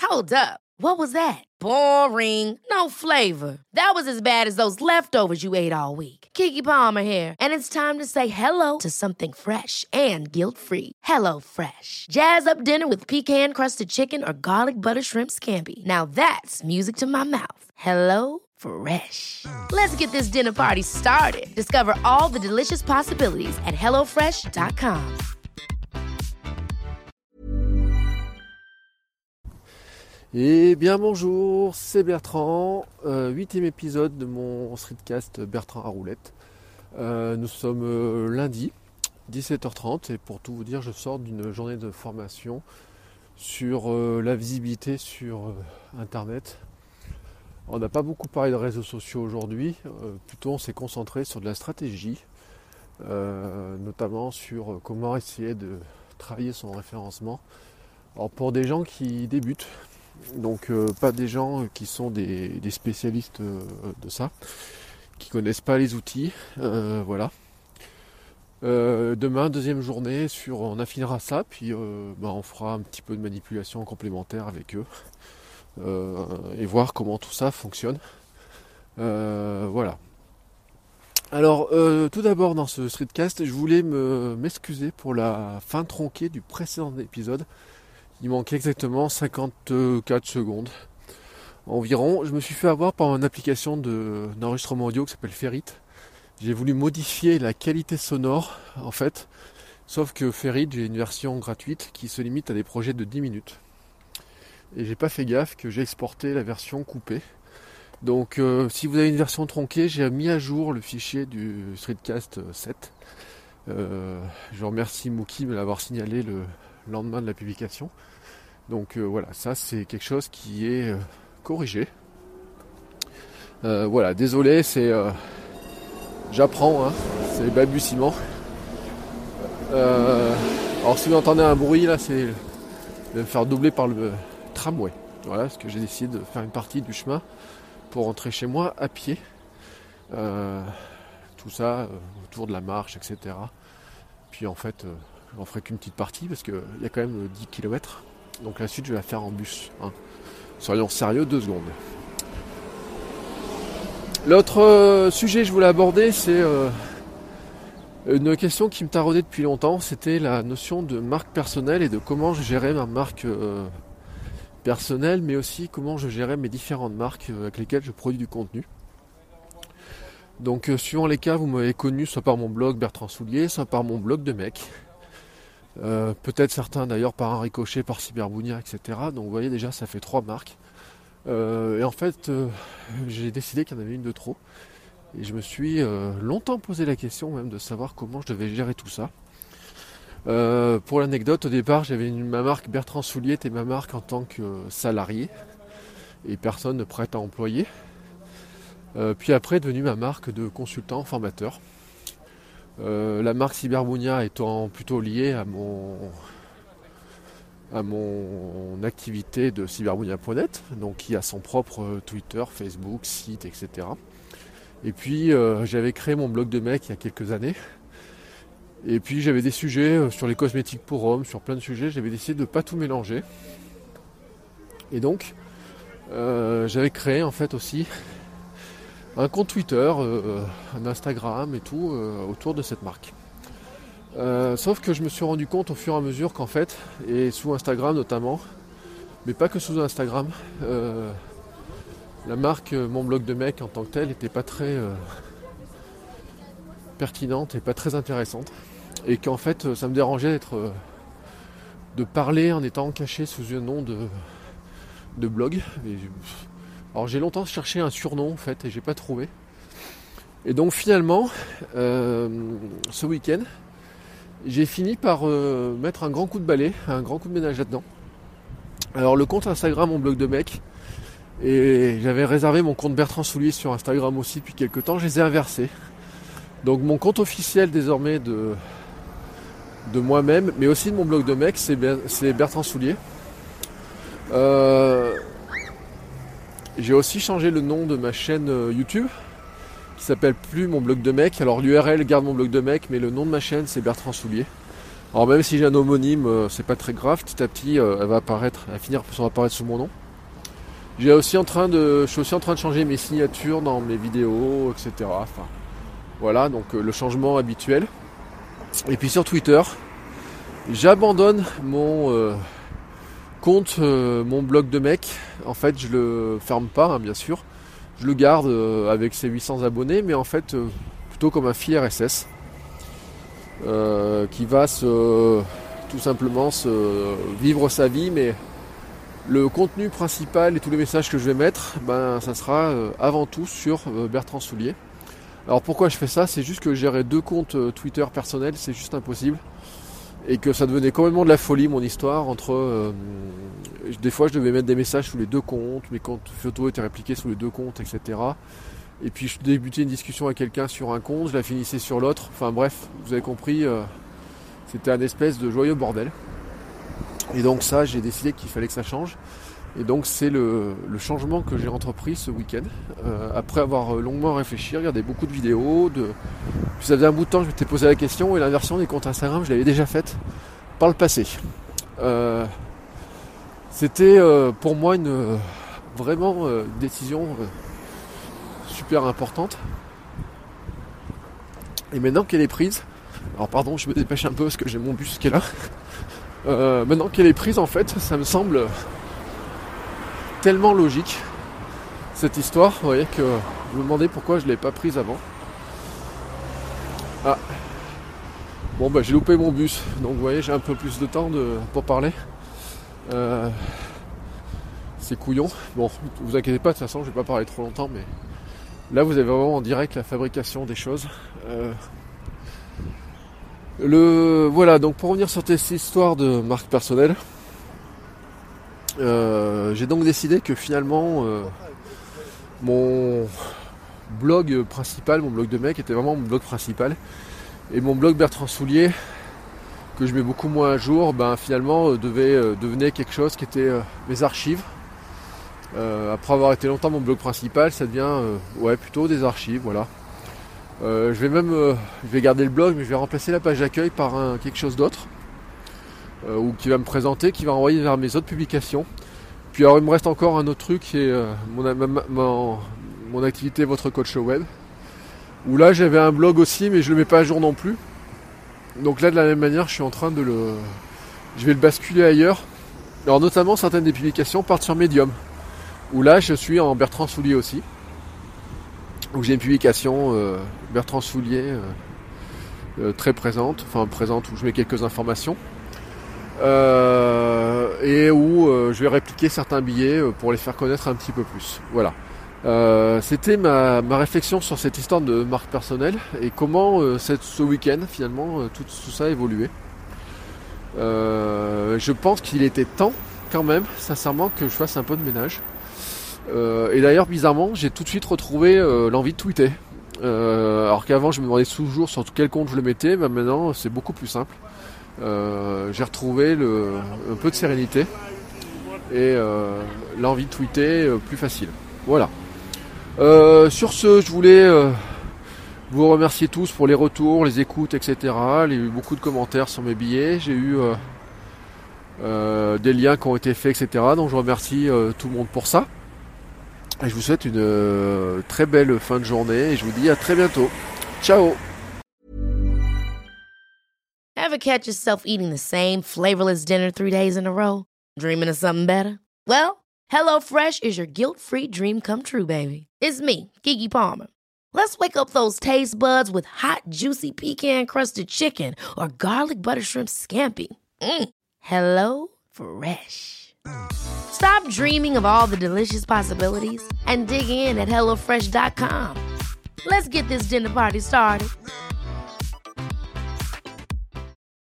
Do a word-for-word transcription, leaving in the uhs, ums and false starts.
Hold up. What was that? Boring. No flavor. That was as bad as those leftovers you ate all week. Keke Palmer here, and it's time to say hello to something fresh and guilt-free. Hello Fresh. Jazz up dinner with pecan-crusted chicken or garlic butter shrimp scampi. Now that's music to my mouth. Hello Fresh. Let's get this dinner party started. Discover all the delicious possibilities at hello fresh dot com. Eh bien bonjour, c'est Bertrand, euh, huitième épisode de mon streetcast Bertrand à roulette. Euh, nous sommes euh, lundi, dix-sept heures trente, et pour tout vous dire, je sors d'une journée de formation sur euh, la visibilité sur euh, Internet. On n'a pas beaucoup parlé de réseaux sociaux aujourd'hui, euh, plutôt on s'est concentré sur de la stratégie, euh, notamment sur euh, comment essayer de travailler son référencement. Alors pour des gens qui débutent, donc euh, pas des gens qui sont des, des spécialistes euh, de ça, qui connaissent pas les outils, euh, voilà. Euh, demain, deuxième journée, sur, on affinera ça, puis euh, bah, on fera un petit peu de manipulation complémentaire avec eux, euh, et voir comment tout ça fonctionne. Euh, voilà. Alors, euh, tout d'abord dans ce streetcast, je voulais me, m'excuser pour la fin tronquée du précédent épisode. Il manquait exactement cinquante-quatre secondes environ. Je me suis fait avoir par une application de, d'enregistrement audio qui s'appelle Ferrit. J'ai voulu modifier la qualité sonore en fait, sauf que Ferrit, j'ai une version gratuite qui se limite à des projets de dix minutes. Et j'ai pas fait gaffe que j'ai exporté la version coupée. Donc euh, si vous avez une version tronquée, j'ai mis à jour le fichier du Streetcast sept. Euh, je remercie Mookie de me l'avoir signalé le lendemain de la publication. Donc euh, voilà, ça c'est quelque chose qui est euh, corrigé. Euh, voilà, désolé, c'est euh, j'apprends, hein, c'est balbutiement. Euh, alors si vous entendez un bruit là, c'est de me faire doubler par le tramway. Voilà, parce que j'ai décidé de faire une partie du chemin pour rentrer chez moi à pied. Euh, tout ça euh, autour de la marche, et cetera. Puis en fait, euh, j'en ferai qu'une petite partie parce qu'il y a quand même dix kilomètres. Donc la suite, je vais la faire en bus. Hein. Soyons sérieux, deux secondes. L'autre euh, sujet que je voulais aborder, c'est euh, une question qui me taraudait depuis longtemps. C'était la notion de marque personnelle et de comment je gérais ma marque euh, personnelle, mais aussi comment je gérais mes différentes marques avec lesquelles je produis du contenu. Donc euh, suivant les cas, vous m'avez connu soit par mon blog Bertrand Soulier, soit par mon blog de mec. Euh, peut-être certains d'ailleurs par un ricochet, par Cyberbounia, et cetera. Donc vous voyez déjà, ça fait trois marques. Euh, et en fait, euh, j'ai décidé qu'il y en avait une de trop. Et je me suis euh, longtemps posé la question même de savoir comment je devais gérer tout ça. Euh, pour l'anecdote, au départ, j'avais une, ma marque Bertrand Soulier était ma marque en tant que salarié. Et personne ne prête à employer. Euh, puis après, est devenue ma marque de consultant formateur. Euh, la marque Cyberbounia étant plutôt liée à mon à mon activité de cyberbounia point net, donc qui a son propre Twitter, Facebook, site, et cetera. Et puis euh, j'avais créé mon blog de mec il y a quelques années. Et puis j'avais des sujets sur les cosmétiques pour hommes, sur plein de sujets. J'avais décidé de ne pas tout mélanger. Et donc euh, j'avais créé en fait aussi un compte Twitter, euh, un Instagram et tout euh, autour de cette marque. Euh, sauf que je me suis rendu compte au fur et à mesure qu'en fait, et sous Instagram notamment, mais pas que sous Instagram, euh, la marque euh, Mon Blog de Mec en tant que telle n'était pas très euh, pertinente et pas très intéressante. Et qu'en fait, ça me dérangeait d'être, euh, de parler en étant caché sous un nom de, de blog. Et, alors j'ai longtemps cherché un surnom en fait et j'ai pas trouvé. Et donc finalement, euh, ce week-end, j'ai fini par euh, mettre un grand coup de balai, un grand coup de ménage là-dedans. Alors le compte Instagram, Mon Blog de Mec, et j'avais réservé mon compte Bertrand Soulier sur Instagram aussi depuis quelques temps, je les ai inversés. Donc mon compte officiel désormais de, de moi-même, mais aussi de Mon Blog de Mec, c'est, c'est Bertrand Soulier. Euh, j'ai aussi changé le nom de ma chaîne YouTube, qui s'appelle plus Mon Blog de Mec. Alors l'U R L garde Mon Blog de Mec, mais le nom de ma chaîne c'est Bertrand Soulier. Alors même si j'ai un homonyme, euh, c'est pas très grave, petit à petit euh, elle va apparaître, elle va finir par apparaître sous mon nom. J'ai aussi en train de, je suis aussi en train de changer mes signatures dans mes vidéos, et cetera. Enfin, voilà, donc euh, le changement habituel. Et puis sur Twitter, j'abandonne mon euh, compte, euh, mon blog de mec. En fait, je le ferme pas, hein, bien sûr. Je le garde euh, avec ses huit cents abonnés, mais en fait, euh, plutôt comme un fil R S S. Euh, qui va se, tout simplement se vivre sa vie, mais le contenu principal et tous les messages que je vais mettre, ben, ça sera euh, avant tout sur euh, Bertrand Soulier. Alors pourquoi je fais ça? C'est juste que gérer deux comptes euh, Twitter personnels, c'est juste impossible. Et que ça devenait complètement de la folie mon histoire entre... Euh, des fois je devais mettre des messages sous les deux comptes, mes comptes photos étaient répliqués sous les deux comptes, et cetera. Et puis je débutais une discussion avec quelqu'un sur un compte, je la finissais sur l'autre. Enfin bref, vous avez compris, euh, c'était un espèce de joyeux bordel. Et donc ça, j'ai décidé qu'il fallait que ça change. Et donc c'est le, le changement que j'ai entrepris ce week-end. Euh, après avoir longuement réfléchi, regardé beaucoup de vidéos. De... Puis ça faisait un bout de temps que je m'étais posé la question et l'inversion des comptes Instagram, je l'avais déjà faite par le passé. Euh, c'était euh, pour moi une euh, vraiment euh, une décision... Euh, super importante. Et maintenant qu'elle est prise, alors pardon, je me dépêche un peu parce que j'ai mon bus qui est là. Euh, maintenant qu'elle est prise, en fait, ça me semble tellement logique cette histoire. Vous voyez que je me demandais pourquoi je ne l'avais pas prise avant. Ah, bon bah j'ai loupé mon bus, donc vous voyez j'ai un peu plus de temps de, pour parler. Euh, c'est couillon. Bon, vous inquiétez pas, de toute façon je vais pas parler trop longtemps, mais là, vous avez vraiment en direct la fabrication des choses. Euh, le voilà. Donc pour revenir sur cette histoire de marque personnelle, euh, j'ai donc décidé que finalement euh, mon blog principal, mon blog de mec, était vraiment mon blog principal, et mon blog Bertrand Soulier, que je mets beaucoup moins à jour, ben finalement euh, devait euh, devenait quelque chose qui était euh, mes archives. Euh, après avoir été longtemps mon blog principal, ça devient euh, ouais plutôt des archives, voilà. Euh, je vais même euh, je vais garder le blog, mais je vais remplacer la page d'accueil par un, quelque chose d'autre, euh, ou qui va me présenter, qui va envoyer vers mes autres publications. Puis alors il me reste encore un autre truc qui est euh, mon, ma, ma, mon, mon activité Votre Coach Web, où là j'avais un blog aussi, mais je le mets pas à jour non plus. Donc là de la même manière, je suis en train de le, je vais le basculer ailleurs. Alors notamment certaines des publications partent sur Medium, où là je suis en Bertrand Soulier aussi, où j'ai une publication euh, Bertrand Soulier euh, euh, très présente, enfin présente où je mets quelques informations, euh, et où euh, je vais répliquer certains billets euh, pour les faire connaître un petit peu plus. Voilà. Euh, c'était ma, ma réflexion sur cette histoire de marque personnelle et comment euh, cette, ce week-end finalement euh, tout, tout ça a évolué. Euh, je pense qu'il était temps quand même, sincèrement, que je fasse un peu de ménage. Euh, et d'ailleurs, bizarrement, j'ai tout de suite retrouvé euh, l'envie de tweeter. Euh, alors qu'avant, je me demandais toujours sur quel compte je le mettais. Ben maintenant, c'est beaucoup plus simple. Euh, j'ai retrouvé le, un peu de sérénité et euh, l'envie de tweeter euh, plus facile. Voilà. Euh, sur ce, je voulais euh, vous remercier tous pour les retours, les écoutes, et cetera. Il y a eu beaucoup de commentaires sur mes billets. J'ai eu euh, euh, des liens qui ont été faits, et cetera. Donc je remercie euh, tout le monde pour ça. Et je vous souhaite une euh, très belle fin de journée et je vous dis à très bientôt. Ciao! Ever catch yourself eating the same flavorless dinner three days in a row? Dreaming of something better? Well, HelloFresh is your guilt-free dream come true, baby. It's me, Keke Palmer. Let's wake up those taste buds with hot, juicy pecan-crusted chicken or garlic butter shrimp scampi. Mm. Hello Fresh. Stop dreaming of all the delicious possibilities and dig in at hello fresh dot com. Let's get this dinner party started.